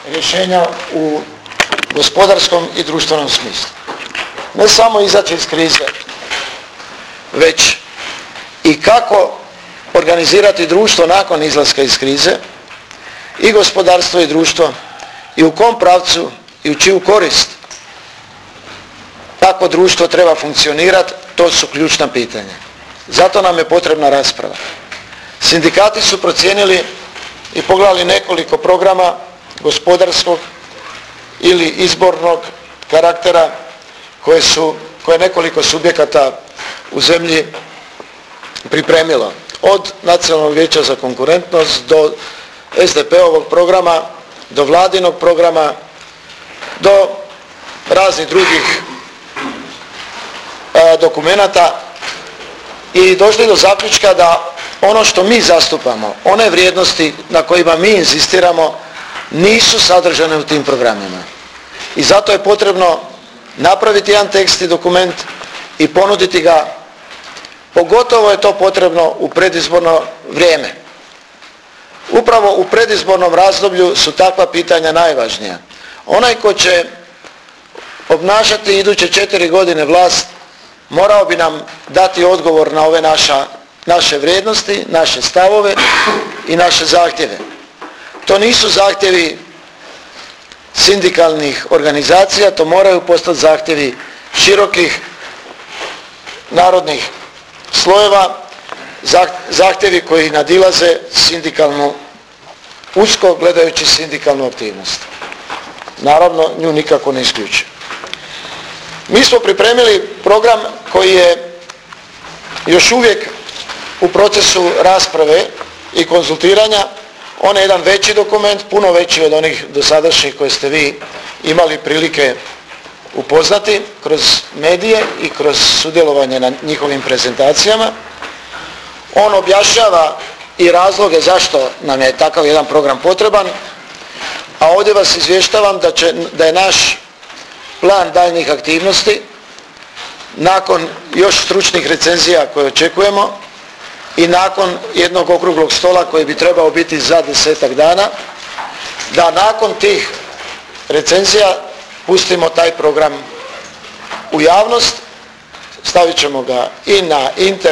rješenja u gospodarskom i društvenom smislu. Ne samo izaći iz krize, već i kako organizirati društvo nakon izlaska iz krize, i gospodarstvo i društvo, i u kom pravcu i u čiju korist tako društvo treba funkcionirati, to su ključna pitanja. Zato nam je potrebna rasprava. Sindikati su procijenili i pogledali nekoliko programa gospodarskog ili izbornog karaktera koje nekoliko subjekata u zemlji pripremilo. Od Nacionalnog vijeća za konkurentnost do SDP-ovog programa, do Vladinog programa, do raznih drugih dokumenata i došli do zaključka da ono što mi zastupamo, one vrijednosti na kojima mi inzistiramo, nisu sadržane u tim programima. I zato je potrebno napraviti jedan tekst i dokument i ponuditi ga. Pogotovo je to potrebno u predizborno vrijeme. Upravo u predizbornom razdoblju su takva pitanja najvažnija. Onaj ko će obnašati iduće 4 godine vlast morao bi nam dati odgovor na ove naše vrijednosti, naše stavove i naše zahtjeve. To nisu zahtjevi sindikalnih organizacija, to moraju postati zahtjevi širokih narodnih slojeva, zahtjevi koji nadilaze sindikalnu, usko gledajući sindikalnu aktivnost. Naravno, nju nikako ne isključuje. Mi smo pripremili program koji je još uvijek u procesu rasprave i konzultiranja. On je jedan veći dokument, puno veći od onih dosadašnjih koje ste vi imali prilike upoznati kroz medije i kroz sudjelovanje na njihovim prezentacijama. On objašnjava i razloge zašto nam je takav jedan program potreban, a ovdje vas izvještavam da je naš plan daljnjih aktivnosti nakon još stručnih recenzija koje očekujemo i nakon jednog okruglog stola koji bi trebao biti za 10-ak dana, da nakon tih recenzija pustimo taj program u javnost, stavit ćemo ga i na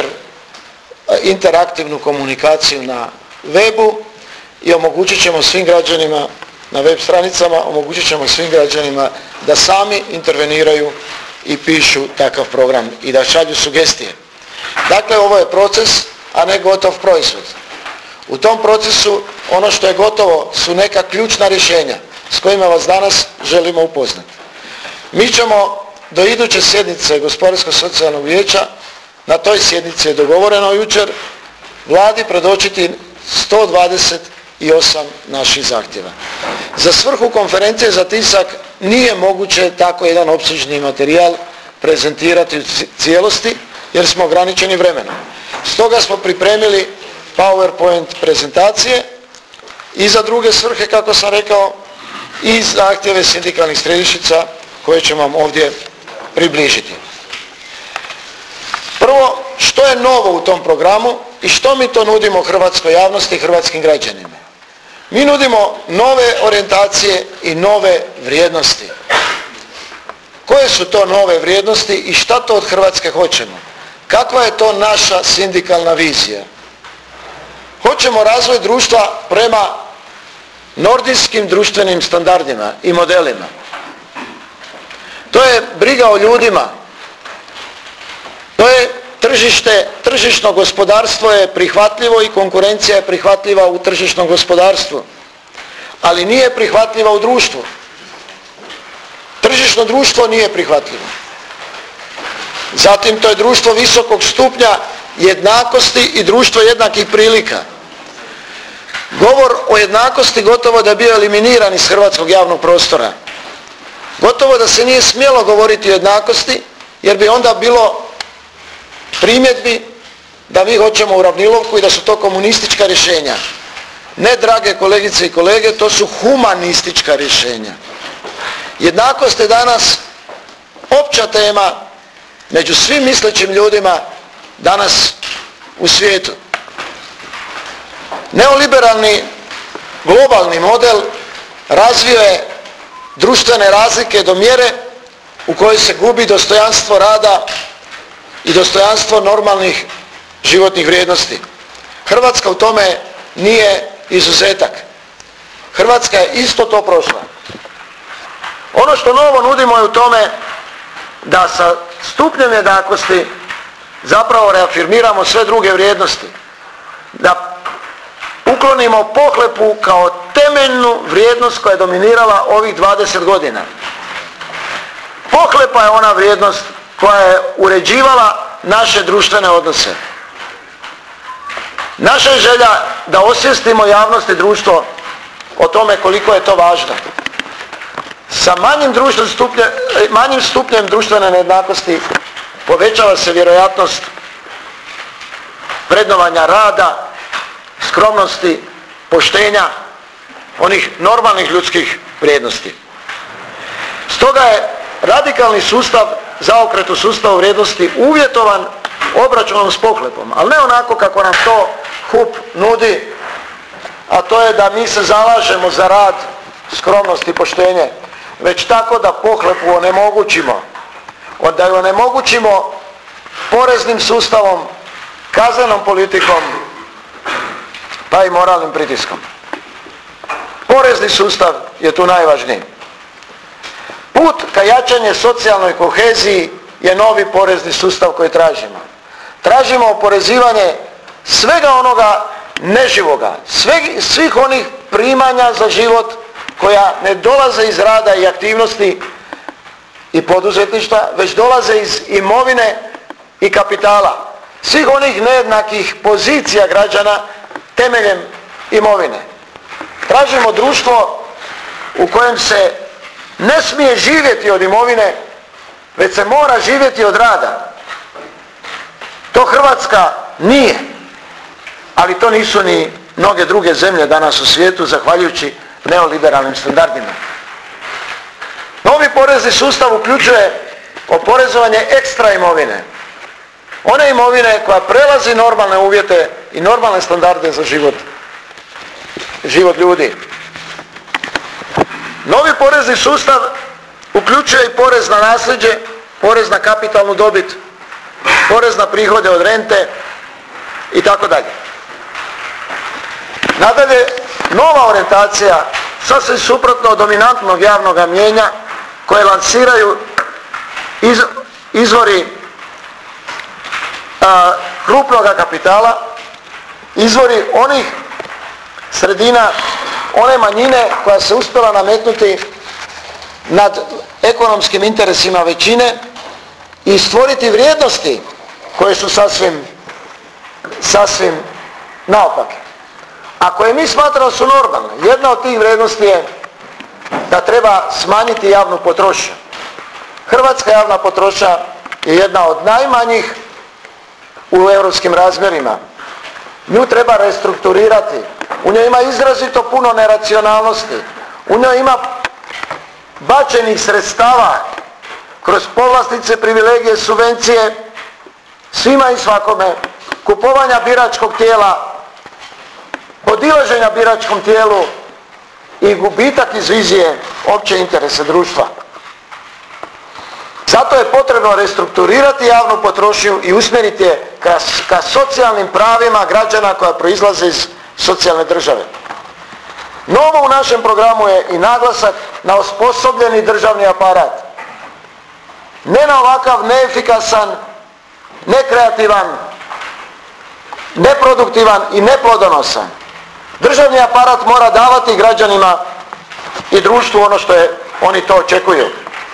interaktivnu komunikaciju na webu i omogućit ćemo svim građanima na web stranicama, omogućit ćemo svim građanima da sami interveniraju i pišu takav program i da šalju sugestije. Dakle, ovo je proces, a ne gotov proizvod. U tom procesu ono što je gotovo su neka ključna rješenja s kojima vas danas želimo upoznati. Mi ćemo do iduće sjednice Gospodarsko-socijalnog vijeća, na toj sjednici je dogovoreno jučer, Vladi predočiti 128 naših zahtjeva. Za svrhu konferencije za tisak nije moguće tako jedan opsežni materijal prezentirati u cijelosti jer smo ograničeni vremenom. Stoga smo pripremili PowerPoint prezentacije i za druge svrhe, kako sam rekao, i zahtjeve sindikalnih središnjica koje ćemo vam ovdje približiti. Prvo, što je novo u tom programu i što mi to nudimo hrvatskoj javnosti i hrvatskim građanima? Mi nudimo nove orijentacije i nove vrijednosti. Koje su to nove vrijednosti i šta to od Hrvatske hoćemo? Kakva je to naša sindikalna vizija? Hoćemo razvoj društva prema nordijskim društvenim standardima i modelima. To je briga o ljudima. To je tržišno gospodarstvo je prihvatljivo i konkurencija je prihvatljiva u tržišnom gospodarstvu, ali nije prihvatljiva u društvu. Tržišno društvo nije prihvatljivo. Zatim to je društvo visokog stupnja jednakosti i društvo jednakih prilika. Govor o jednakosti gotovo da je bio eliminiran iz hrvatskog javnog prostora. Gotovo da se nije smjelo govoriti o jednakosti jer bi onda bilo primjedbi da mi hoćemo uravnilovku i da su to komunistička rješenja. Ne, drage kolegice i kolege, to su humanistička rješenja. Jednakost je danas opća tema među svim mislećim ljudima danas u svijetu. Neoliberalni globalni model razvio je društvene razlike do mjere u kojoj se gubi dostojanstvo rada i dostojanstvo normalnih životnih vrijednosti. Hrvatska u tome nije izuzetak. Hrvatska je isto to prošla. Ono što novo nudimo je u tome da sa stupnjem jednakosti zapravo reafirmiramo sve druge vrijednosti. Da uklonimo pohlepu kao temeljnu vrijednost koja je dominirala ovih 20 godina. Pohlepa je ona vrijednost koja je uređivala naše društvene odnose. Naša je želja da osvijestimo javnost i društvo o tome koliko je to važno. Sa manjim stupnjem društvene nejednakosti povećava se vjerojatnost vrednovanja rada, skromnosti, poštenja, onih normalnih ljudskih vrijednosti. Stoga je radikalni sustav, zaokret u sustavu vrijednosti uvjetovan obračunom s pohlepom, ali ne onako kako nam to HUP nudi, a to je da mi se zalažemo za rad, skromnost i poštenje, već tako da pohlepu onemogućimo, da ju onemogućimo poreznim sustavom, kaznenom politikom, pa i moralnim pritiskom. Porezni sustav je tu najvažniji. Put ka jačanju socijalnoj koheziji je novi porezni sustav koji tražimo. Tražimo oporezivanje svega onoga neživoga, svih onih primanja za život koja ne dolaze iz rada i aktivnosti i poduzetništva, već dolaze iz imovine i kapitala. Svih onih nejednakih pozicija građana temeljem imovine. Tražimo društvo u kojem se ne smije živjeti od imovine, već se mora živjeti od rada. To Hrvatska nije, ali to nisu ni mnoge druge zemlje danas u svijetu, zahvaljujući neoliberalnim standardima. Novi porezni sustav uključuje oporezovanje ekstra imovine. One imovine koja prelazi normalne uvjete i normalne standarde za život ljudi. Novi porezni sustav uključuje i porez na nasljeđe, porez na kapitalnu dobit, porez na prihode od rente i tako dalje. Nadalje, nova orijentacija, sasvim suprotno od dominantnog javnog mnijenja koje lansiraju izvori krupnog kapitala, izvori onih sredina, one manjine koja se uspjela nametnuti nad ekonomskim interesima većine i stvoriti vrijednosti koje su sasvim naopake. A koje mi smatramo su normalne. Jedna od tih vrijednosti je da treba smanjiti javnu potrošnju. Hrvatska javna potrošnja je jedna od najmanjih u europskim razmjerima. Nju treba restrukturirati. U njoj ima izrazito puno neracionalnosti. U njoj ima bačenih sredstava kroz povlastice, privilegije, subvencije, svima i svakome, kupovanja biračkog tijela, podilaženja biračkom tijelu i gubitak iz vizije opće interese društva. Zato je potrebno restrukturirati javnu potrošnju i usmjeriti je ka socijalnim pravima građana koja proizlaze iz socijalne države. Novo u našem programu je i naglasak na osposobljeni državni aparat. Ne na ovakav neefikasan, nekreativan, neproduktivan i neplodonosan. Državni aparat mora davati građanima i društvu ono što oni to očekuju.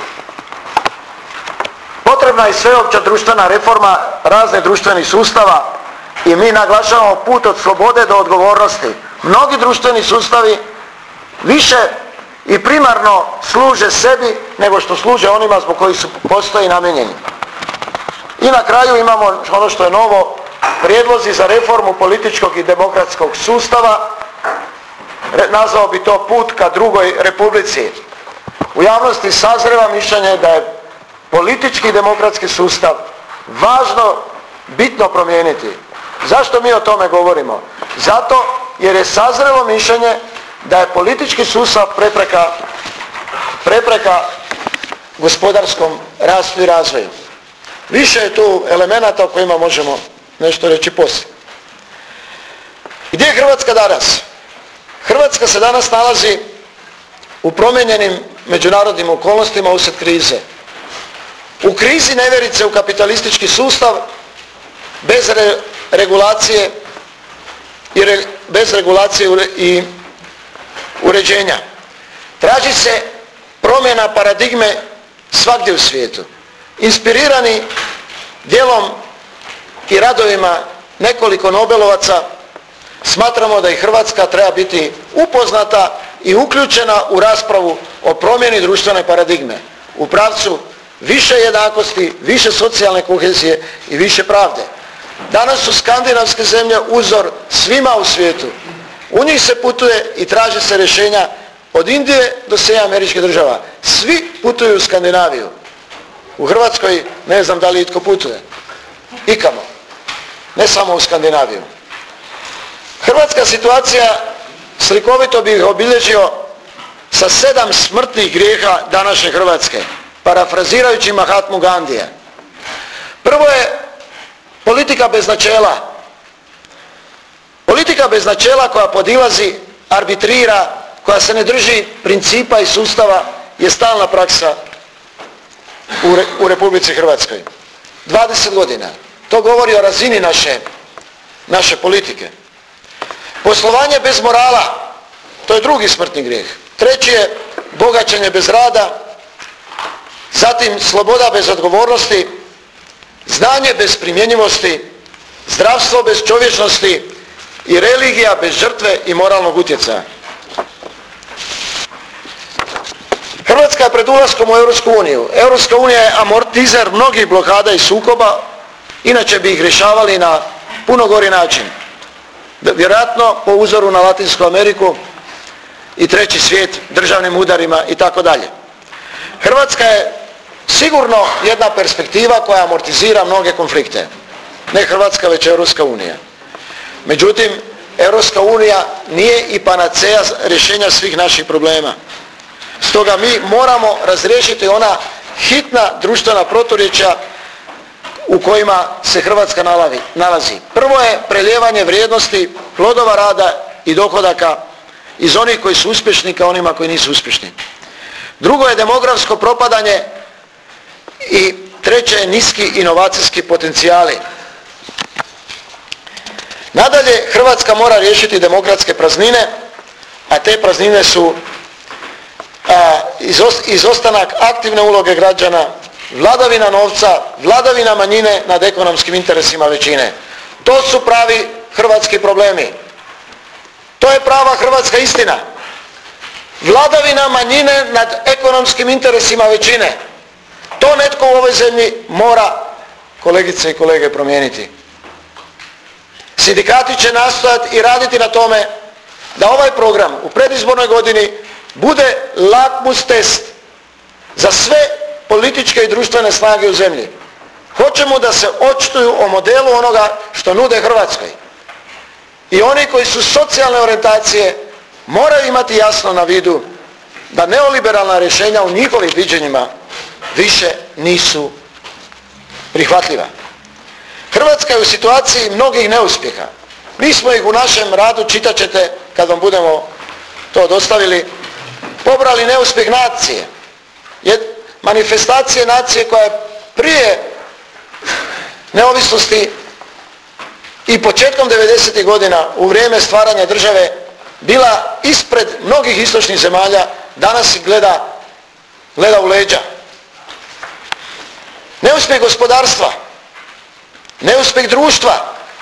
Potrebna je sveopća društvena reforma raznih društvenih sustava i mi naglašavamo put od slobode do odgovornosti. Mnogi društveni sustavi više i primarno služe sebi nego što služe onima zbog kojih su postoji namijenjeni. I na kraju imamo ono što je novo, prijedlozi za reformu političkog i demokratskog sustava, nazvao bi to put ka drugoj republici. U javnosti sazreva mišljenje da je politički i demokratski sustav važno, bitno promijeniti. Zašto mi o tome govorimo? Zato jer je sazrelo mišljenje da je politički sustav prepreka gospodarskom rastu i razvoju. Više je tu elemenata o kojima možemo nešto reći poslije. Gdje je Hrvatska danas? Hrvatska se danas nalazi u promijenjenim međunarodnim okolnostima usred krize. U krizi nevjerice u kapitalistički sustav bez regulacije i uređenja. Traži se promjena paradigme svagdje u svijetu. Inspirirani djelom i radovima nekoliko Nobelovaca, smatramo da i Hrvatska treba biti upoznata i uključena u raspravu o promjeni društvene paradigme u pravcu više jednakosti, više socijalne kohezije i više pravde. Danas su skandinavske zemlje uzor svima u svijetu. U njih se putuje i traže se rješenja od Indije do Američkih država. Svi putuju u Skandinaviju. U Hrvatskoj ne znam da li itko putuje. Ikamo. Ne samo u Skandinaviju. Hrvatska situacija slikovito bih obilježio sa 7 smrtnih grijeha današnje Hrvatske, parafrazirajući Mahatmu Gandija. Prvo je politika bez načela. Politika bez načela koja podilazi, arbitrira, koja se ne drži principa i sustava je stalna praksa u Republici Hrvatskoj. 20 godina. To govori o razini naše politike. Poslovanje bez morala, to je drugi smrtni grijeh. Treći je bogaćenje bez rada, zatim sloboda bez odgovornosti, znanje bez primjenjivosti, zdravstvo bez čovječnosti i religija bez žrtve i moralnog utjecaja. Hrvatska je pred ulaskom u Europsku uniju. Europska unija je amortizer mnogih blokada i sukoba, inače bi ih rješavali na puno gori način. Vjerojatno po uzoru na Latinsku Ameriku i treći svijet državnim udarima i tako dalje. Hrvatska je sigurno jedna perspektiva koja amortizira mnoge konflikte. Ne Hrvatska, već Europska unija. Međutim, Europska unija nije i panaceja rješenja svih naših problema. Stoga mi moramo razriješiti ona hitna društvena proturječja u kojima se Hrvatska nalazi. Prvo je prelijevanje vrijednosti, plodova rada i dohodaka iz onih koji su uspješni ka onima koji nisu uspješni. Drugo je demografsko propadanje i treće je niski inovacijski potencijali. Nadalje, Hrvatska mora riješiti demokratske praznine, a te praznine su izostanak aktivne uloge građana, vladavina novca, vladavina manjine nad ekonomskim interesima većine. To su pravi hrvatski problemi. To je prava hrvatska istina. Vladavina manjine nad ekonomskim interesima većine. To netko u ovoj zemlji mora, kolegice i kolege, promijeniti. Sindikati će nastojati i raditi na tome da ovaj program u predizbornoj godini bude lakmus test za sve političke i društvene snage u zemlji. Hoćemo da se očituju o modelu onoga što nude Hrvatskoj. I oni koji su socijalne orijentacije moraju imati jasno na vidu da neoliberalna rješenja u njihovim viđenjima više nisu prihvatljiva. Hrvatska je u situaciji mnogih neuspjeha. Mi smo ih u našem radu, čitat ćete kad vam budemo to dostavili, pobrali neuspjeh nacije. Manifestacije nacije koja je prije neovisnosti i početkom 90. godina u vrijeme stvaranja države bila ispred mnogih istočnih zemalja, danas ih gleda u leđa. Neuspjeh gospodarstva, neuspjeh društva,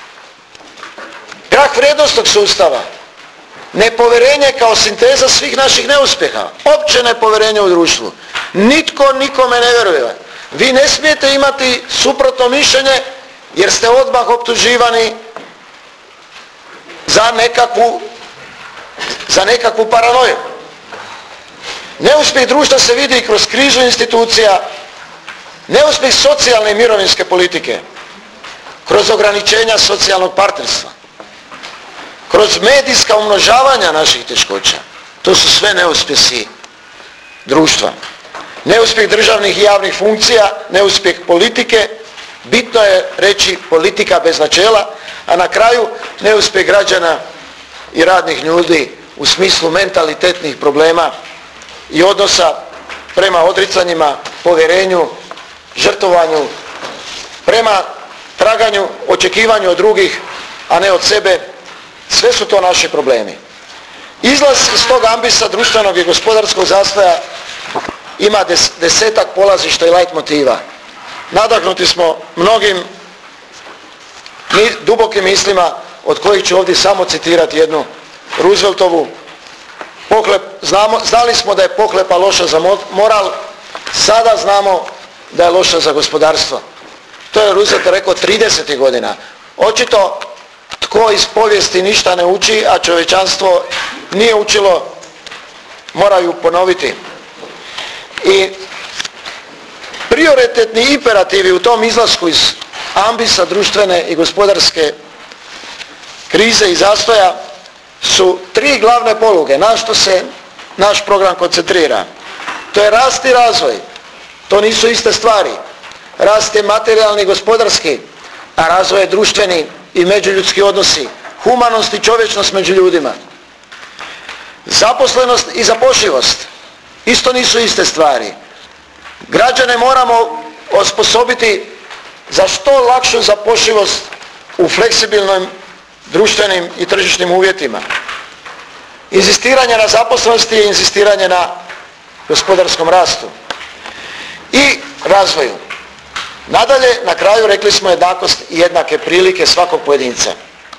krah vrijednosnog sustava, nepovjerenje kao sinteza svih naših neuspjeha, opće nepovjerenje u društvu. Nitko nikome ne vjeruje. Vi ne smijete imati suprotno mišljenje jer ste odmah optuživani za nekakvu paranoju. Neuspjeh društva se vidi i kroz krizu institucija, neuspjeh socijalne i mirovinske politike, kroz ograničenja socijalnog partnerstva, kroz medijska umnožavanja naših teškoća. To su sve neuspjesi društva. Neuspjeh državnih i javnih funkcija, neuspjeh politike, bitno je reći politika bez načela, a na kraju neuspjeh građana i radnih ljudi u smislu mentalitetnih problema i odnosa prema odricanjima, povjerenju, žrtvovanju, prema traganju, očekivanju od drugih, a ne od sebe. Sve su to naši problemi. Izlaz iz tog ambisa društvenog i gospodarskog zastoja ima 10-ak polazišta i lajt motiva. Nadahnuti smo mnogim dubokim mislima, od kojih ću ovdje samo citirati jednu Rooseveltovu. Znali smo da je pohlepa loša za moral, sada znamo da je loša za gospodarstvo. To je Roosevelt rekao 30. godina. Očito tko iz povijesti ništa ne uči, a čovječanstvo nije učilo, moraju ponoviti. I prioritetni imperativi u tom izlasku iz ambisa društvene i gospodarske krize i zastoja su 3 glavne poluge na što se naš program koncentrira. To je rast i razvoj. To nisu iste stvari. Rast je materijalni i gospodarski, a razvoj je društveni i međuljudski odnosi, humanost i čovječnost među ljudima. Zaposlenost i zapošljivost isto nisu iste stvari. Građane moramo osposobiti za što lakšu zapošljivost u fleksibilnim društvenim i tržišnim uvjetima. Inzistiranje na zaposlenosti je inzistiranje na gospodarskom rastu i razvoju. Nadalje, na kraju rekli smo jednakost i jednake prilike svakog pojedinca.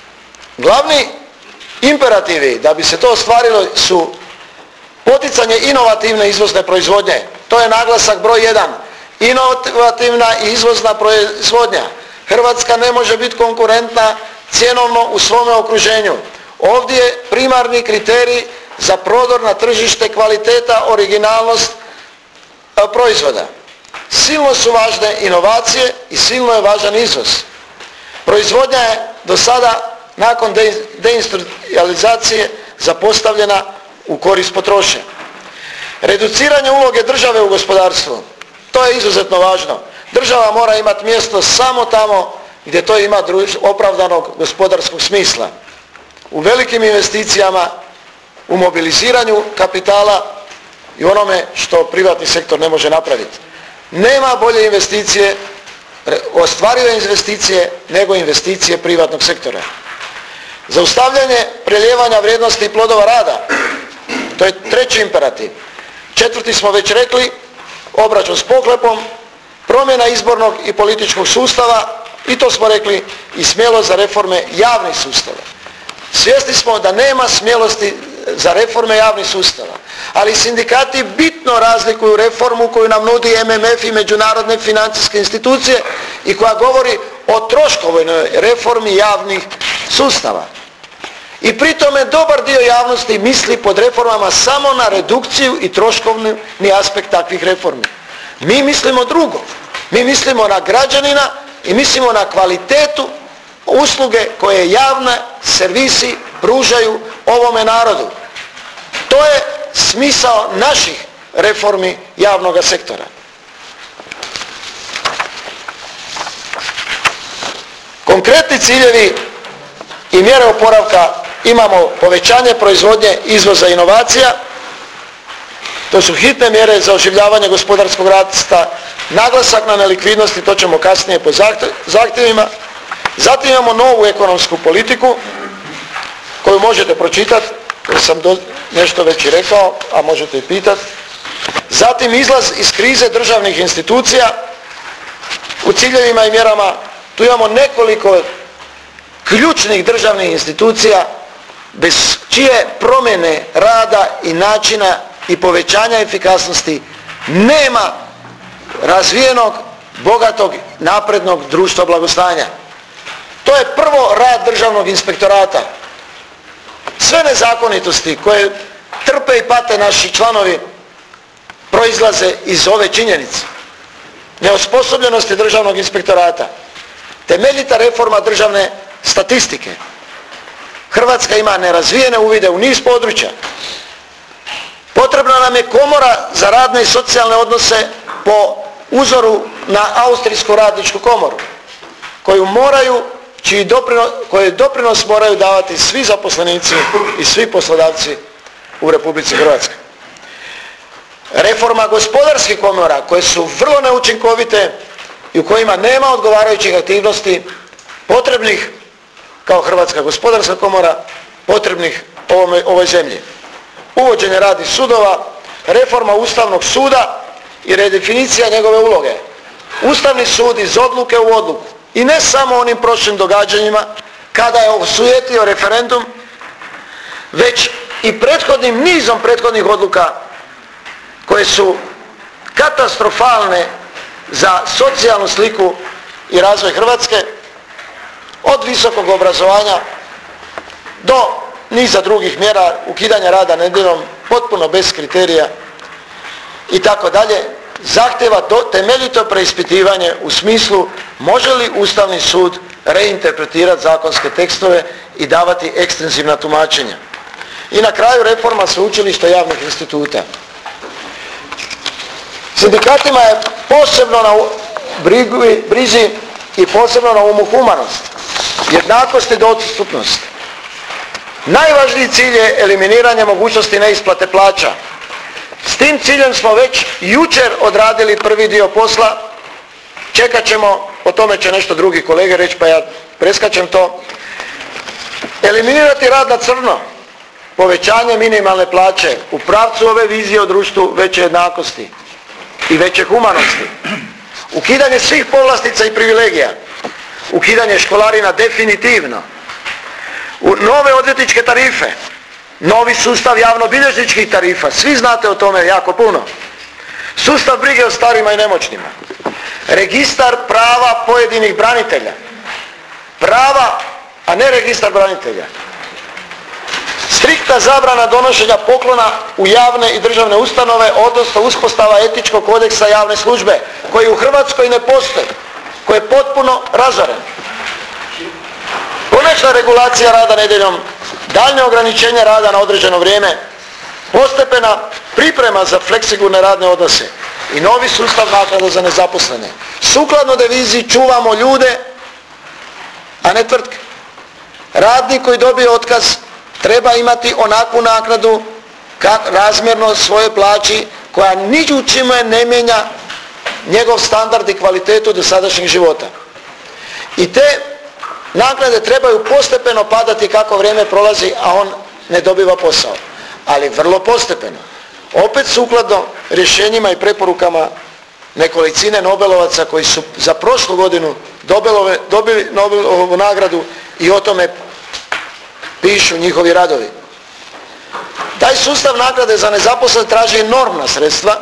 Glavni imperativi da bi se to ostvarilo su poticanje inovativne izvozne proizvodnje. To je naglasak broj 1. Inovativna i izvozna proizvodnja. Hrvatska ne može biti konkurentna cjenovno u svome okruženju. Ovdje je primarni kriterij za prodor na tržište kvaliteta, originalnost proizvoda. Silno su važne inovacije i silno je važan izvoz. Proizvodnja je do sada nakon deindustrializacije zapostavljena u korist potrošnje. Reduciranje uloge države u gospodarstvu, to je izuzetno važno. Država mora imati mjesto samo tamo gdje to ima opravdanog gospodarskog smisla. U velikim investicijama, u mobiliziranju kapitala i onome što privatni sektor ne može napraviti. Nema bolje investicije, ostvarive investicije nego investicije privatnog sektora. Zaustavljanje prelijevanja vrijednosti i plodova rada, to je 3. imperativ. 4. smo već rekli, obračun s pohlepom, promjena izbornog i političkog sustava, i to smo rekli, i smjelost za reforme javnih sustava. Svjesni smo da nema smjelosti za reforme javnih sustava, ali sindikati bitno razlikuju reformu koju nam nudi MMF i međunarodne financijske institucije i koja govori o troškovnoj reformi javnih sustava. I pri tome dobar dio javnosti misli pod reformama samo na redukciju i troškovni aspekt takvih reformi. Mi mislimo drugo. Mi mislimo na građanina i mislimo na kvalitetu usluge koje javne servisi pružaju ovome narodu. To je smisao naših reformi javnog sektora. Konkretni ciljevi i mjere oporavka imamo povećanje proizvodnje, izvoza i inovacija. To su hitne mjere za oživljavanje gospodarskog rasta, naglasak na nelikvidnosti, to ćemo kasnije po zahtjevima. Zatim imamo novu ekonomsku politiku koju možete pročitati, jer sam nešto već i rekao, a možete i pitati. Zatim izlaz iz krize državnih institucija. U ciljevima i mjerama tu imamo nekoliko ključnih državnih institucija bez čije promjene rada i načina i povećanja efikasnosti nema razvijenog, bogatog, naprednog društva blagostanja. To je prvo rad državnog inspektorata. Sve nezakonitosti koje trpe i pate naši članovi proizlaze iz ove činjenice. Neosposobljenosti državnog inspektorata. Temeljita reforma državne statistike. Hrvatska ima nerazvijene uvide u niz područja. Potrebna nam je komora za radne i socijalne odnose po uzoru na Austrijsku radničku komoru, koji doprinos moraju davati svi zaposlenici i svi poslodavci u Republici Hrvatskoj. Reforma gospodarskih komora koje su vrlo neučinkovite i u kojima nema odgovarajućih aktivnosti potrebnih kao Hrvatska gospodarska komora, potrebnih ovoj zemlji. Uvođenje radnih sudova, reforma Ustavnog suda i redefinicija njegove uloge. Ustavni sud iz odluke u odluku i ne samo onim prošlim događanjima kada je osujetio referendum, već i nizom prethodnih odluka koje su katastrofalne za socijalnu sliku i razvoj Hrvatske, od visokog obrazovanja do niza drugih mjera, ukidanja rada nedjeljom, potpuno bez kriterija i tako dalje, zahtjeva temeljito preispitivanje u smislu može li Ustavni sud reinterpretirati zakonske tekstove i davati ekstenzivna tumačenja. I na kraju reforma sveučilišta javnih instituta. Sindikatima je posebno na brizi i posebno na umu humanost, jednakost i dostupnost. Najvažniji cilj je eliminiranje mogućnosti neisplate plaća. S tim ciljem smo već jučer odradili prvi dio posla, čekat ćemo, o tome će nešto drugi kolege reći pa ja preskačem to. Eliminirati rad na crno, povećanje minimalne plaće u pravcu ove vizije o društvu veće jednakosti i veće humanosti. Ukidanje svih povlastica i privilegija, ukidanje školarina definitivno, nove odvjetničke tarife, novi sustav javnobilježničkih tarifa, svi znate o tome jako puno, sustav brige o starima i nemoćnima, registar prava pojedinih branitelja, prava, a ne registar branitelja, striktna zabrana donošenja poklona u javne i državne ustanove, odnosno uspostava etičkog kodeksa javne službe, koji u Hrvatskoj ne postoji, koji je potpuno razoren. Konačna regulacija rada nedjeljom, daljnje ograničenje rada na određeno vrijeme, postepena priprema za fleksibilne radne odnose i novi sustav naknada za nezaposlene. Sukladno deviziji čuvamo ljude, a ne tvrtke. Radnik koji dobije otkaz treba imati onakvu naknadu razmjerno svojoj plaći koja ničime ne mijenja njegov standard i kvalitetu dosadašnjeg života. I te naknade trebaju postepeno padati kako vrijeme prolazi, a on ne dobiva posao. Ali vrlo postepeno. Opet sukladno rješenjima i preporukama nekolicine Nobelovaca koji su za prošlu godinu dobili Nobelovu nagradu i o tome pišu njihovi radovi. Taj sustav naknade za nezaposlene traži enormna sredstva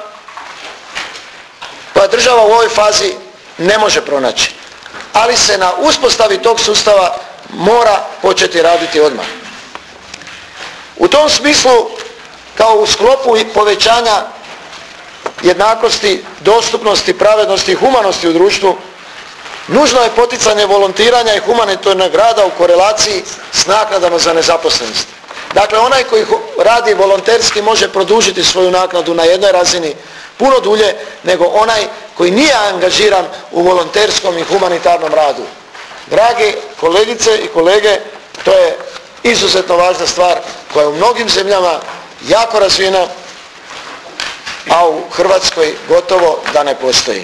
koja država u ovoj fazi ne može pronaći. Ali se na uspostavi tog sustava mora početi raditi odmah. U tom smislu, kao u sklopu povećanja jednakosti, dostupnosti, pravednosti i humanosti u društvu, nužno je poticanje volontiranja i humanitarnog rada u korelaciji s naknadama za nezaposlenost. Dakle, onaj koji radi volonterski može produžiti svoju naknadu na jednoj razini puno dulje nego onaj koji nije angažiran u volonterskom i humanitarnom radu. Drage kolegice i kolege, to je izuzetno važna stvar koja je u mnogim zemljama jako razvijena, a u Hrvatskoj gotovo da ne postoji.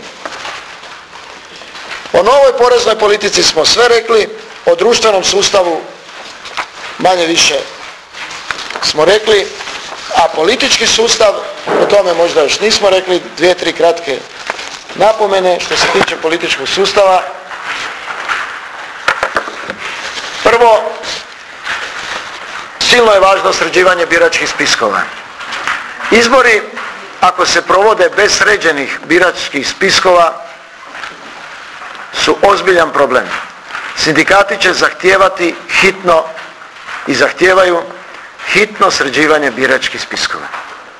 O novoj poreznoj politici smo sve rekli, o društvenom sustavu manje više smo rekli, a politički sustav, o tome možda još nismo rekli, 2-3 kratke napomene što se tiče političkog sustava. Prvo, silno je važno sređivanje biračkih spiskova. Izbori, ako se provode bez sređenih biračkih spiskova, su ozbiljan problem. Sindikati će zahtijevati hitno i zahtijevaju hitno sređivanje biračkih spiskova.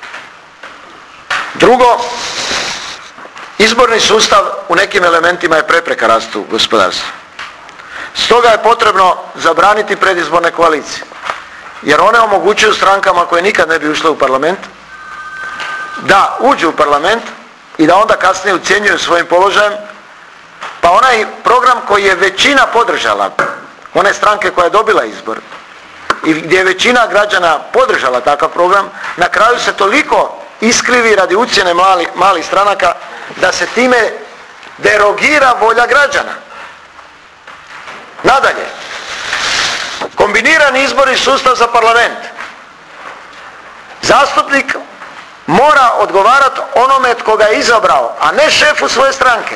Drugo, izborni sustav u nekim elementima je prepreka rastu gospodarstva. Stoga je potrebno zabraniti predizborne koalicije, jer one omogućuju strankama koje nikad ne bi ušle u parlament da uđu u parlament i da onda kasnije ucjenjuju svojim položajem, pa onaj program koji je većina podržala, one stranke koja je dobila izbor i gdje je većina građana podržala takav program, na kraju se toliko iskrivi radi ucjene malih stranaka da se time derogira volja građana. Nadalje, kombinirani izborni sustav za parlament. Zastupnik mora odgovarati onome tko ga je izabrao, a ne šefu svoje stranke.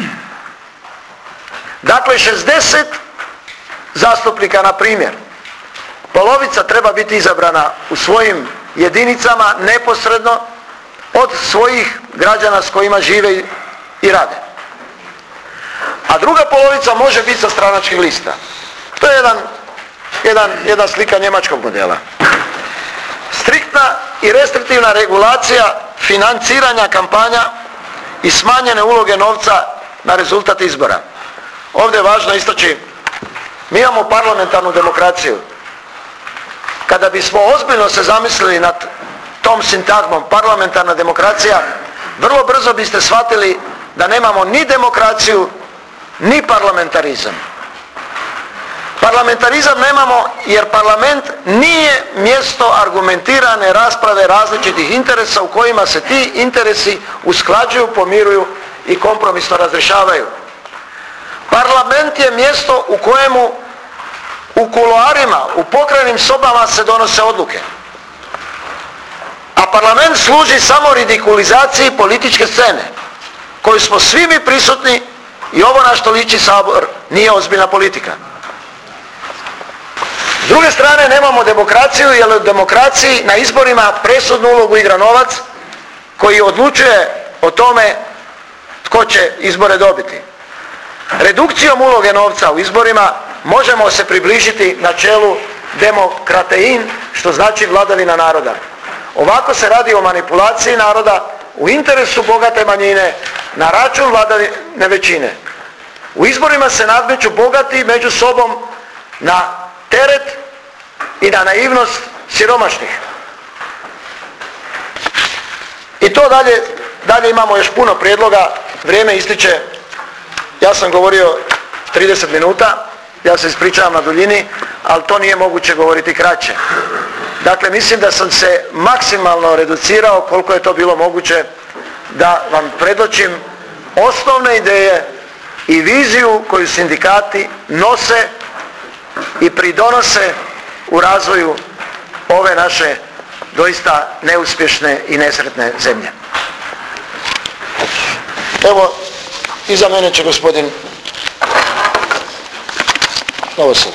Dakle, 60 zastupnika, na primjer, polovica treba biti izabrana u svojim jedinicama neposredno od svojih građana s kojima žive i rade. A druga polovica može biti sa stranačkih lista. To je jedna slika njemačkog modela. Striktna i restriktivna regulacija financiranja kampanja i smanjene uloge novca na rezultat izbora. Ovdje je važno istaći, mi imamo parlamentarnu demokraciju. Kada bismo ozbiljno se zamislili nad tom sintagmom parlamentarna demokracija, vrlo brzo biste shvatili da nemamo ni demokraciju, ni parlamentarizam. Parlamentarizam nemamo jer parlament nije mjesto argumentirane rasprave različitih interesa u kojima se ti interesi usklađuju, pomiruju i kompromisno razrješavaju. Parlament je mjesto u kojemu u kuloarima, u pokrajnim sobama se donose odluke. A parlament služi samo ridikulizaciji političke scene, koju smo svi mi prisutni i ovo na što liči Sabor nije ozbiljna politika. S druge strane nemamo demokraciju jer u demokraciji na izborima presudnu ulogu igra novac koji odlučuje o tome tko će izbore dobiti. Redukcijom uloge novca u izborima možemo se približiti načelu demokratein, što znači vladavina naroda. Ovako se radi o manipulaciji naroda u interesu bogate manjine na račun vladavine većine. U izborima se nadmeću bogati među sobom na teret i na naivnost siromašnih. I to dalje imamo još puno prijedloga, vrijeme ističe, ja sam govorio 30 minuta, ja se ispričavam na duljini, ali to nije moguće govoriti kraće. Dakle, mislim da sam se maksimalno reducirao koliko je to bilo moguće da vam predočim osnovne ideje i viziju koju sindikati nose i pridonose u razvoju ove naše doista neuspješne i nesretne zemlje. Evo, iza mene će gospodin Novosel.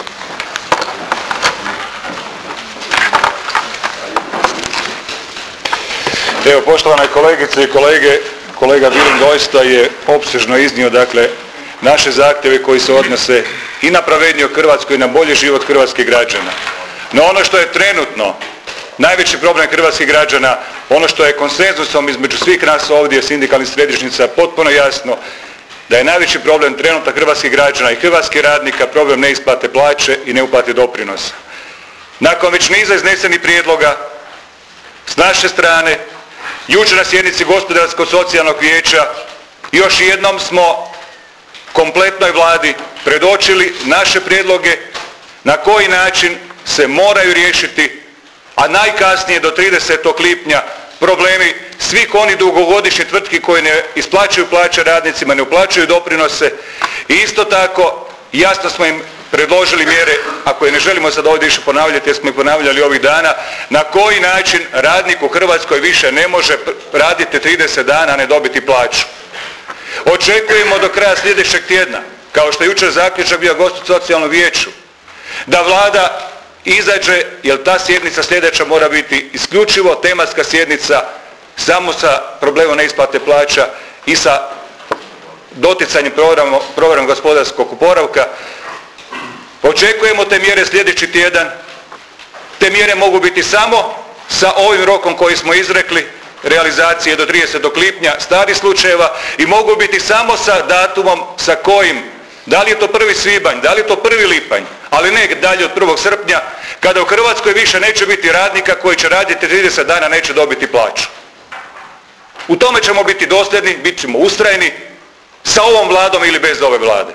Evo, poštovane kolegice i kolege, kolega Vilim doista je opsežno iznio, dakle, naše zahtjeve koji se odnose i na pravedniju Hrvatsku i na bolji život hrvatskih građana. No ono što je trenutno najveći problem hrvatskih građana, ono što je konsenzusom između svih nas ovdje sindikalnih središnjica potpuno jasno, da je najveći problem trenutno hrvatskih građana i hrvatskih radnika problem neisplate plaće i neuplate doprinosa. Nakon već niza iznesenih prijedloga s naše strane, jučer na sjednici Gospodarsko-socijalnog vijeća još jednom smo kompletnoj Vladi predočili naše prijedloge na koji način se moraju riješiti, a najkasnije do 30. lipnja problemi svih onih dugogodišnjih tvrtki koji ne isplaćuju plaće radnicima, ne uplaćuju doprinose i isto tako jasno smo im predložili mjere, ako je ne želimo sad ovdje više ponavljati jer smo ih ponavljali ovih dana, na koji način radnik u Hrvatskoj više ne može raditi 30 dana, a ne dobiti plaću. Očekujemo do kraja sljedećeg tjedna, kao što je jučer zaključak bio Gospodarsko-socijalnom vijeću, da Vlada izađe, jer ta sjednica sljedeća mora biti isključivo tematska sjednica samo sa problemom neisplate plaća i sa doticanjem programa gospodarskog oporavka. Očekujemo te mjere sljedeći tjedan. Te mjere mogu biti samo sa ovim rokom koji smo izrekli, realizacije do 30. lipnja starih slučajeva i mogu biti samo sa datumom sa kojim, da li je to 1. svibanj, da li je to 1. lipanj, ali ne dalje od 1. srpnja, kada u Hrvatskoj više neće biti radnika koji će raditi 30 dana, neće dobiti plaću. U tome ćemo biti dosljedni, bit ćemo ustrajni sa ovom Vladom ili bez ove Vlade.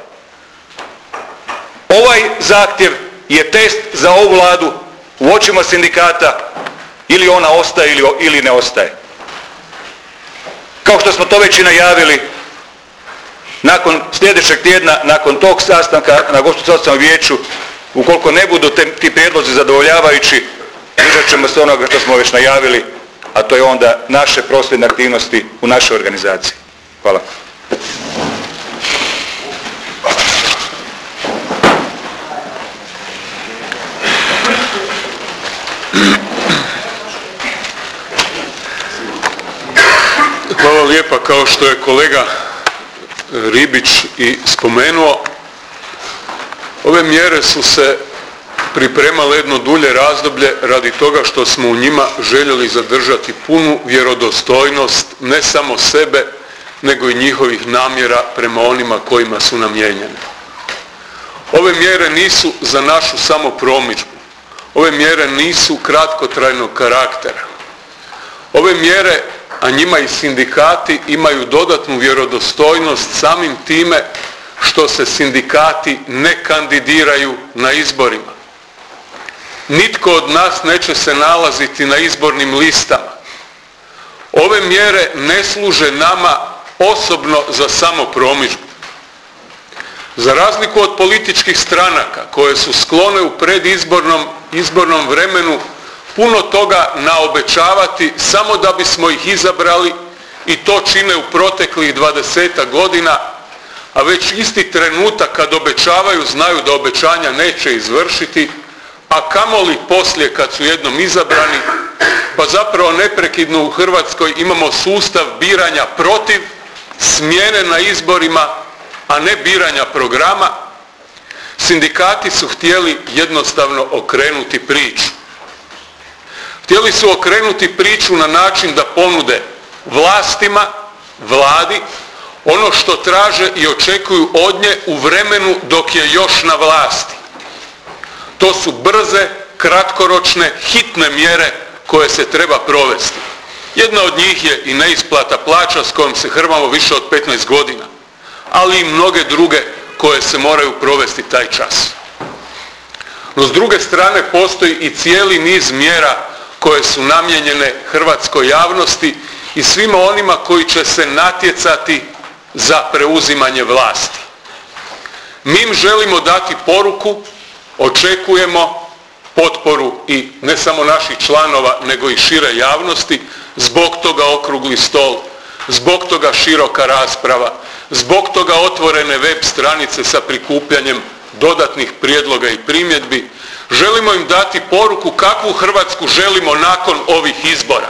Ovaj zahtjev je test za ovu Vladu u očima sindikata, ili ona ostaje ili ne ostaje. Kao što smo to već i najavili, nakon sljedećeg tjedna, nakon tog sastanka na Gospodarskom socijalnom vijeću, ukoliko ne budu ti prijedlozi zadovoljavajući, držat ćemo se onoga što smo već najavili, a to je onda naše prosvjedne aktivnosti u našoj organizaciji. Hvala. Hvala lijepa. Kao što je kolega Ribić i spomenuo, ove mjere su se pripremale jedno dulje razdoblje radi toga što smo u njima željeli zadržati punu vjerodostojnost ne samo sebe, nego i njihovih namjera prema onima kojima su namijenjene. Ove mjere nisu za našu samo promidžbu. Ove mjere nisu kratkotrajnog karaktera. Ove mjere, a njima i sindikati, imaju dodatnu vjerodostojnost samim time što se sindikati ne kandidiraju na izborima. Nitko od nas neće se nalaziti na izbornim listama. Ove mjere ne služe nama osobno za samo promidžbu. Za razliku od političkih stranaka koje su sklone u predizbornom vremenu puno toga naobećavati samo da bismo ih izabrali, i to čine u proteklih 20 godina, a već isti trenutak kad obećavaju znaju da obećanja neće izvršiti, a kamoli poslije kad su jednom izabrani, pa zapravo neprekidno u Hrvatskoj imamo sustav biranja protiv, smjene na izborima, a ne biranja programa. Sindikati su htjeli jednostavno okrenuti priču. Htjeli su okrenuti priču na način da ponude vlastima, Vladi, ono što traže i očekuju od nje u vremenu dok je još na vlasti. To su brze, kratkoročne, hitne mjere koje se treba provesti. Jedna od njih je i neisplata plaća s kojom se hrvamo više od 15 godina, ali i mnoge druge koje se moraju provesti taj čas. No, s druge strane postoji i cijeli niz mjera koje su namijenjene hrvatskoj javnosti i svima onima koji će se natjecati za preuzimanje vlasti. Mi im želimo dati poruku, očekujemo potporu i ne samo naših članova, nego i šire javnosti, zbog toga okrugli stol, zbog toga široka rasprava, zbog toga otvorene web stranice sa prikupljanjem dodatnih prijedloga i primjedbi. Želimo im dati poruku kakvu Hrvatsku želimo nakon ovih izbora.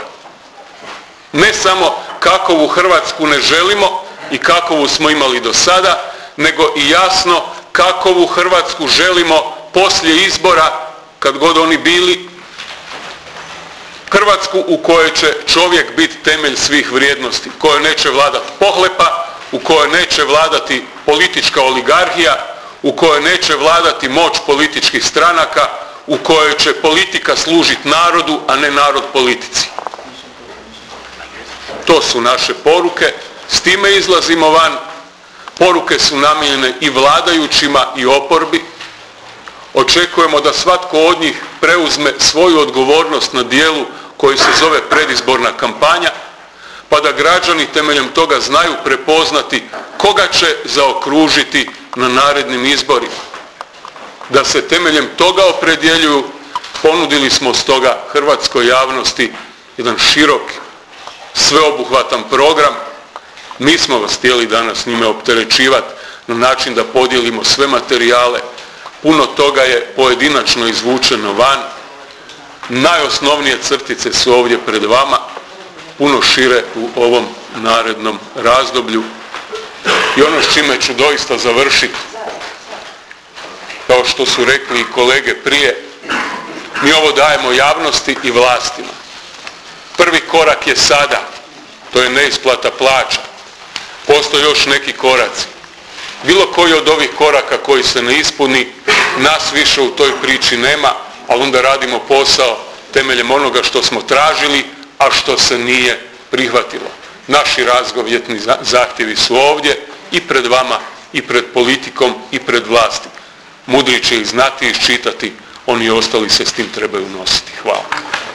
Ne samo kakovu Hrvatsku ne želimo i kakovu smo imali do sada, nego i jasno kakovu Hrvatsku želimo poslije izbora, kad god oni bili. Hrvatsku u kojoj će čovjek biti temelj svih vrijednosti, u kojoj neće vladati pohlepa, u kojoj neće vladati politička oligarhija, u kojoj neće vladati moć političkih stranaka, u kojoj će politika služiti narodu, a ne narod politici. To su naše poruke, s time izlazimo van. Poruke su namijenjene i vladajućima i oporbi. Očekujemo da svatko od njih preuzme svoju odgovornost na dijelu koji se zove predizborna kampanja, pa da građani temeljem toga znaju prepoznati koga će zaokružiti na narednim izborima. Da se temeljem toga opredjeljuju, ponudili smo stoga hrvatskoj javnosti jedan širok, sveobuhvatan program. Nismo vas htjeli danas njime opterećivati na način da podijelimo sve materijale. Puno toga je pojedinačno izvučeno van. Najosnovnije crtice su ovdje pred vama, puno šire u ovom narednom razdoblju. I ono s čime ću doista završiti, kao što su rekli i kolege prije, mi ovo dajemo javnosti i vlastima. Prvi korak je sada, to je neisplata plaća. Postoje još neki koraci. Bilo koji od ovih koraka koji se ne ispuni, nas više u toj priči nema, ali onda radimo posao temeljem onoga što smo tražili, a što se nije prihvatilo. naši razgovjetni zahtjevi su ovdje i pred vama i pred politikom i pred vlasti. Mudri će ih znati iščitati, oni ostali se s tim trebaju nositi. Hvala.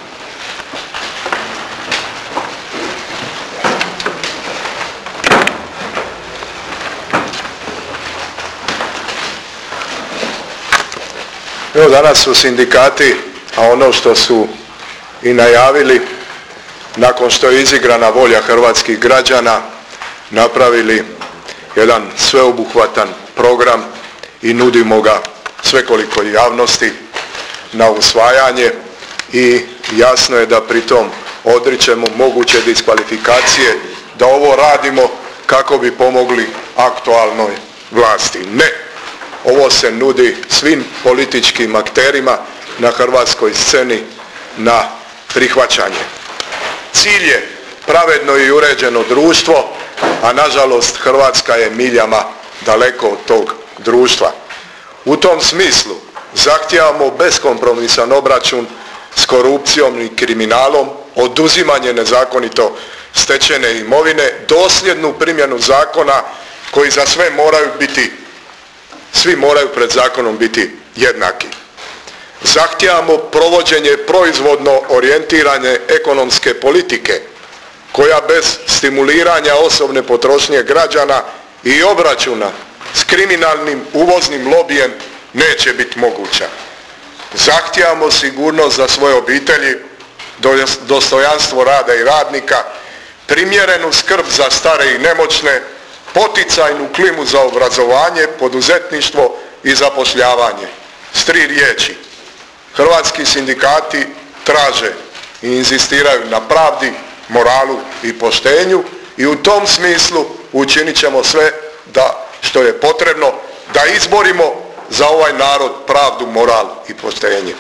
Evo danas su sindikati, a ono što su i najavili, nakon što je izigrana volja hrvatskih građana, napravili jedan sveobuhvatan program i nudimo ga svekolikoj javnosti na usvajanje i jasno je da pritom odričemo moguće diskvalifikacije da ovo radimo kako bi pomogli aktualnoj vlasti. Ne, ovo se nudi svim političkim akterima na hrvatskoj sceni na prihvaćanje. Cilj je pravedno i uređeno društvo, a nažalost Hrvatska je miljama daleko od tog društva. U tom smislu zahtijevamo beskompromisan obračun s korupcijom i kriminalom, oduzimanje nezakonito stečene imovine, dosljednu primjenu zakona koji za sve moraju biti, svi moraju pred zakonom biti jednaki. Zahtijevamo provođenje proizvodno orijentirane ekonomske politike koja bez stimuliranja osobne potrošnje građana i obračuna s kriminalnim uvoznim lobijem neće biti moguća. Zahtijevamo sigurnost za svoje obitelji, dostojanstvo rada i radnika, primjerenu skrb za stare i nemoćne, poticajnu klimu za obrazovanje, poduzetništvo i zapošljavanje. S 3 riječi. Hrvatski sindikati traže i inzistiraju na pravdi, moralu i poštenju i u tom smislu učinit ćemo sve da što je potrebno da izborimo za ovaj narod pravdu, moral i poštenje.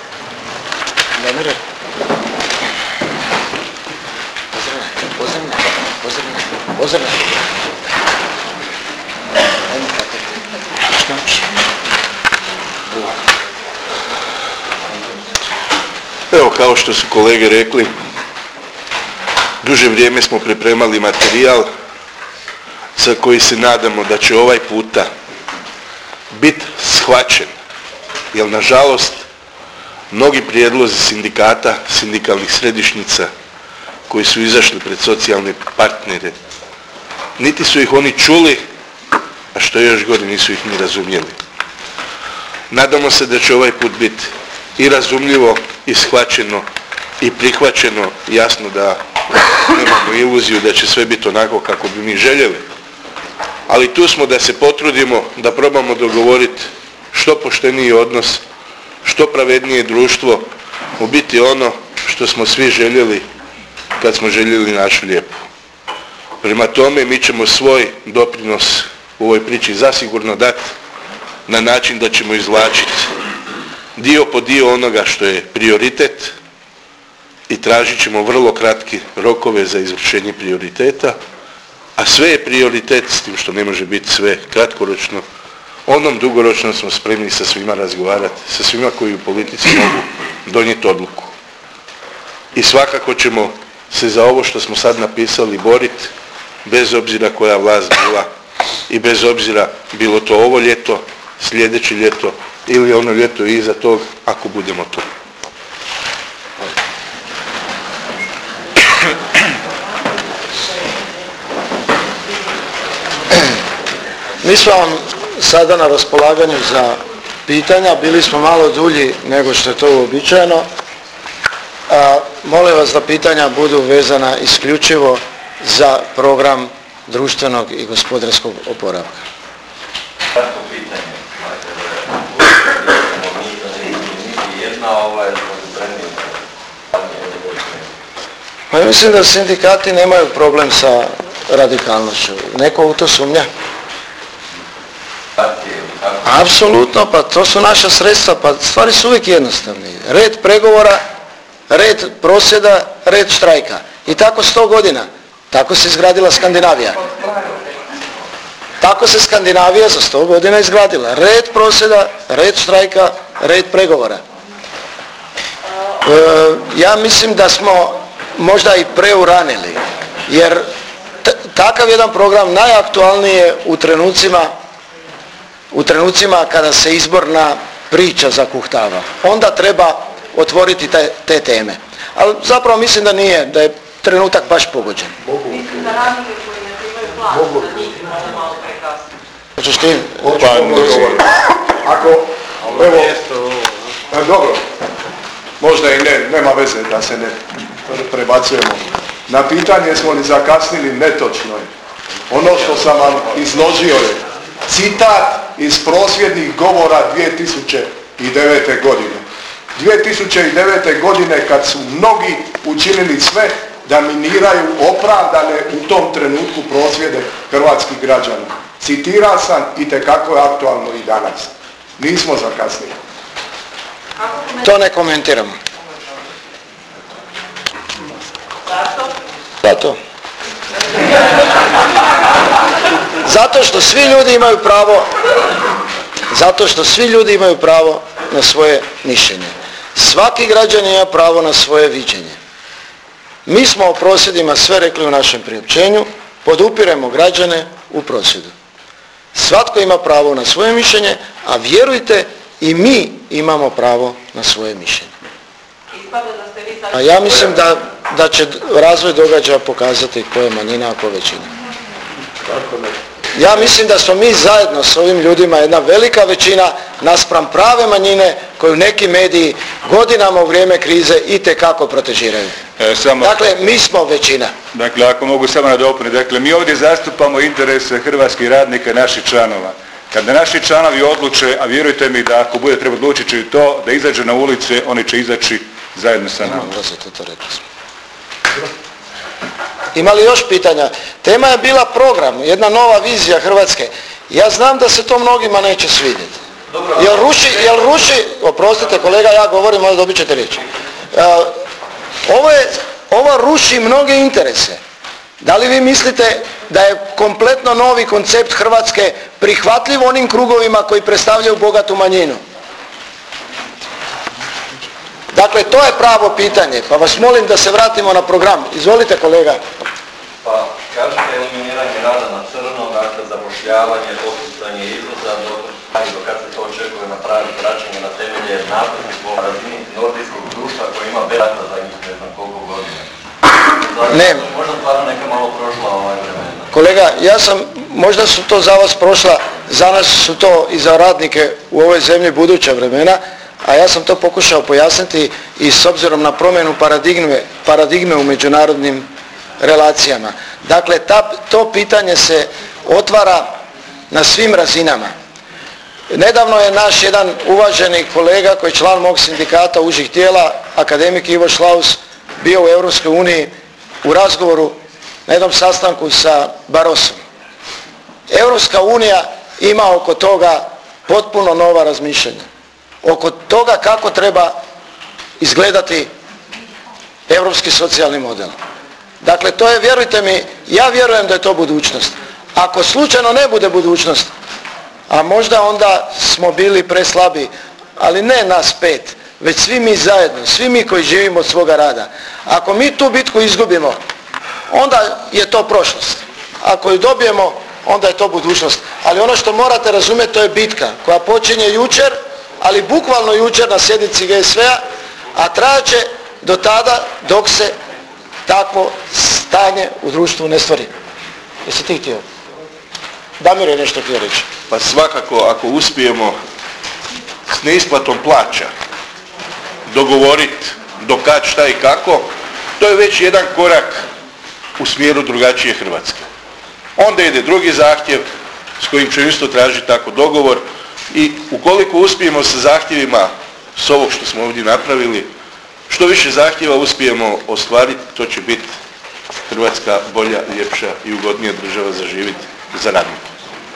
Evo, kao što su kolege rekli, duže vrijeme smo pripremali materijal za koji se nadamo da će ovaj puta biti shvaćen, jer nažalost mnogi prijedlozi sindikata, sindikalnih središnjica koji su izašli pred socijalne partnere, niti su ih oni čuli, a što je još gore, nisu ih ni razumjeli. Nadamo se da će ovaj put biti i razumljivo, i shvaćeno, i prihvaćeno. Jasno da nemamo iluziju da će sve biti onako kako bi mi željeli, ali tu smo da se potrudimo, da probamo dogovoriti što pošteniji odnos, što pravednije društvo, u biti ono što smo svi željeli kad smo željeli našu lijepu. Prema tome, mi ćemo svoj doprinos u ovoj priči zasigurno dati na način da ćemo izvlačiti dio po dio onoga što je prioritet i tražit ćemo vrlo kratki rokove za izvršenje prioriteta, a sve je prioritet, s tim što ne može biti sve kratkoročno. Onom dugoročno smo spremni sa svima razgovarati, sa svima koji u politici mogu donijeti odluku. I svakako ćemo se za ovo što smo sad napisali boriti, bez obzira koja vlast bila i bez obzira bilo to ovo ljeto, sljedeće ljeto ili ono ljeto iza tog, ako budemo tu. Mi smo vam sada na raspolaganju za pitanja, bili smo malo dulji nego što je to uobičajeno. Molim vas da pitanja budu vezana isključivo za program društvenog i gospodarskog oporavka. Pa ja mislim da sindikati nemaju problem sa radikalnošću. Neko u to sumnja? Apsolutno, pa to su naša sredstva, pa stvari su uvijek jednostavne. Red pregovora, red prosvjeda, red štrajka. I tako 100 godina. Tako se izgradila Skandinavija. Tako se Skandinavija za 100 godina izgradila. Red prosvjeda, red štrajka, red pregovora. Ja mislim da smo možda i preuranili, jer takav jedan program najaktualniji je u trenucima kada se izborna priča zakuhtava. Onda treba otvoriti te teme. Ali zapravo mislim da nije, da je trenutak baš pogođen. Mislim da radnike koji ne primaju plaću, da njih možda malo prekasno. Hoćeš ti? Ako, evo, dobro, možda i ne, nema veze da se ne prebacujemo. Na pitanje smo li zakasnili, netočno je. Ono što sam vam izložio je citat iz prosvjednih govora 2009. godine. 2009. godine kad su mnogi učinili sve da miniraju opravdane u tom trenutku prosvjede hrvatskih građana. Citirao sam i tekako je aktualno i danas. Nismo zakasnili. To ne komentiramo. Zašto? Zato. Zato što svi ljudi imaju pravo na svoje mišljenje. Svaki građanin ima pravo na svoje viđenje. Mi smo o prosvjedima sve rekli u našem priopćenju, podupiremo građane u prosvjedu. Svatko ima pravo na svoje mišljenje, a vjerujte i mi imamo pravo na svoje mišljenje. A ja mislim da će razvoj događaja pokazati ko je manjina, a ko većina. Ja mislim da smo mi zajedno s ovim ljudima jedna velika većina naspram prave manjine koju neki mediji godinama u vrijeme krize itekako protežiraju. Dakle, mi smo većina. Dakle, ako mogu samo nadopuniti, dakle, mi ovdje zastupamo interese hrvatskih radnika i naših članova. Kada naši članovi odluče, a vjerujte mi da ako bude treba odlučiti to, da izađu na ulice, oni će izaći zajedno sa nama. Ima li još pitanja? Tema je bila program, jedna nova vizija Hrvatske. Ja znam da se to mnogima neće svidjeti. Jel ruši, oprostite kolega, ja govorim, ali dobit ćete riječ. Ovo ruši mnoge interese. Da li vi mislite da je kompletno novi koncept Hrvatske prihvatljiv onim krugovima koji predstavljaju bogatu manjinu? Dakle, to je pravo pitanje, pa vas molim da se vratimo na program. Izvolite kolega. Pa, kažete eliminiranje rada na crno, dakle, zapošljavanje, poticanje izvoza, do kad se to očekuje napraviti vraćanje na temelje jednakosti po razini nordijskog društva koji ima berata za njih ne znam koliko godina. Ne. Možda stvarno neka malo prošla vremena. Kolega, možda su to za vas prošla, za nas su to i za radnike u ovoj zemlji buduća vremena, a ja sam to pokušao pojasniti i s obzirom na promjenu paradigme u međunarodnim relacijama. Dakle, to pitanje se otvara na svim razinama. Nedavno je naš jedan uvaženi kolega koji je član mog sindikata užih tijela, akademik Ivo Šlaus, bio u Europskoj uniji u razgovoru na jednom sastanku sa Barosom. Europska unija ima oko toga potpuno nova razmišljanja. Oko toga kako treba izgledati europski socijalni model. Dakle, to je, vjerujte mi, ja vjerujem da je to budućnost. Ako slučajno ne bude budućnost, a možda onda smo bili preslabi, ali ne nas pet, već svi mi zajedno, svi mi koji živimo od svoga rada. Ako mi tu bitku izgubimo, onda je to prošlost. Ako ju dobijemo, onda je to budućnost. Ali ono što morate razumjeti, to je bitka koja počinje jučer, ali bukvalno jučer na sjednici GSV-a, a trajat će do tada dok se takvo stanje u društvu ne stvori. Jesi ti htio? Damir je nešto htio reći. Pa svakako ako uspijemo s neisplatom plaća dogovoriti do kad, šta i kako, to je već jedan korak u smjeru drugačije Hrvatske. Onda ide drugi zahtjev s kojim će isto tražiti tako dogovor i ukoliko uspijemo sa zahtjevima s ovog što smo ovdje napravili, što više zahtjeva uspijemo ostvariti, to će biti Hrvatska bolja, ljepša i ugodnija država za živjeti za radnike.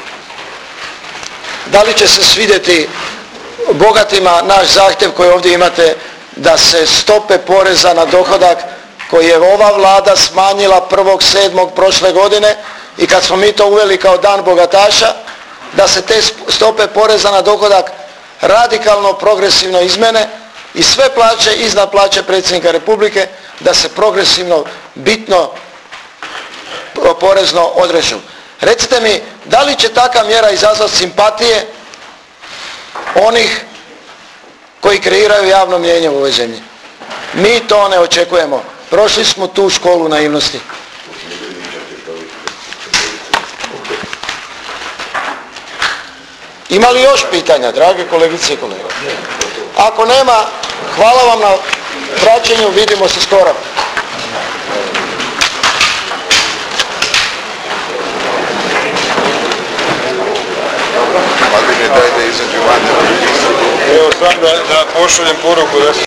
Da li će se svidjeti bogatima naš zahtjev koji ovdje imate da se stope poreza na dohodak koji je ova Vlada smanjila 1.7. prošle godine i kad smo mi to uveli kao dan bogataša, da se te stope poreza na dohodak radikalno progresivno izmene i sve plaće iznad plaće predsjednika Republike da se progresivno bitno porezno odrežu. Recite mi, da li će taka mjera izazvati simpatije onih koji kreiraju javno mnijenje u ovoj zemlji? Mi to ne očekujemo. Prošli smo tu školu naivnosti. Ima li još pitanja, drage kolegice i kolege? Ako nema, hvala vam na praćenju, vidimo se skoro. Evo sam da pošaljem poruku da